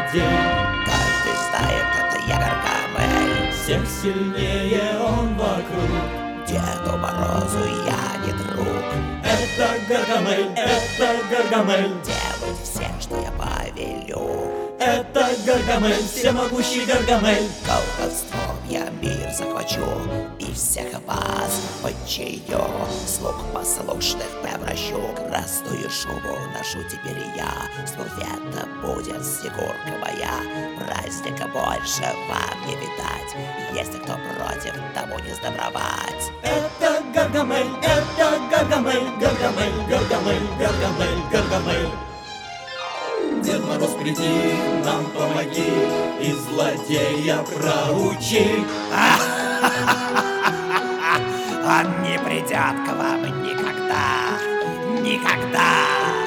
злодей. Каждый знает, это я Гаргамель. Всех сильнее он вокруг. Деду Морозу я не друг. Это Гаргамель, это Гаргамель. Делать все, что я повелю. Это Гаргамель, всемогущий Гаргамель. Колдовством я мир захвачу и всех вас подчиню. Слуг послушных превращу, красную шубу ношу теперь я. Смурфета будет снегурка моя, праздника больше вам не видать. Если кто против, тому не сдобровать. Это Гаргамель, это Гаргамель, Гаргамель, Гаргамель, Гаргамель, Гаргамель. Дед Мороз, приди, нам помоги и злодея проучи. Он не придет к вам никогда, никогда.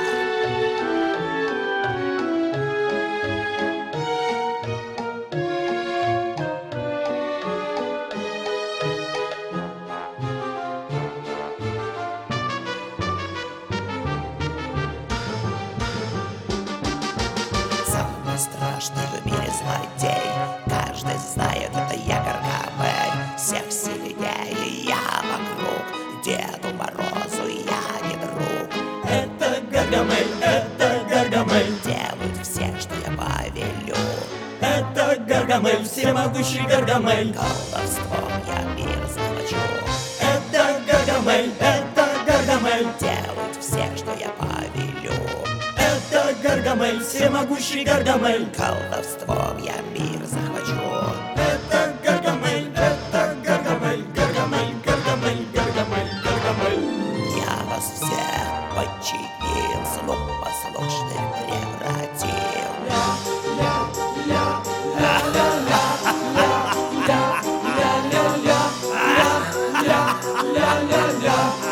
Самый страшный в мире злодей. Каждый знает, это я Гаргамель. Всех сильнее я вокруг. Деду Морозу я не друг. Это Гаргамель, это Гаргамель. Делают все, что я повелю. Это Гаргамель, всемогущий Гаргамель. Колдовством я мир захвачу. Это Гаргамель, это Гаргамель. Делают все, что я повелю. Это Гаргамель, всемогущий Гаргамель. Колдовством я мир захвачу. Это Гаргамель, это Гаргамель, Гаргамель, Гаргамель, Гаргамель, Гаргамель. Я вас всех подчинил, слуг послушных превратил. Ля-ля-ля, ля-ля-ля, ля-ля-ля, ля-ля-ля.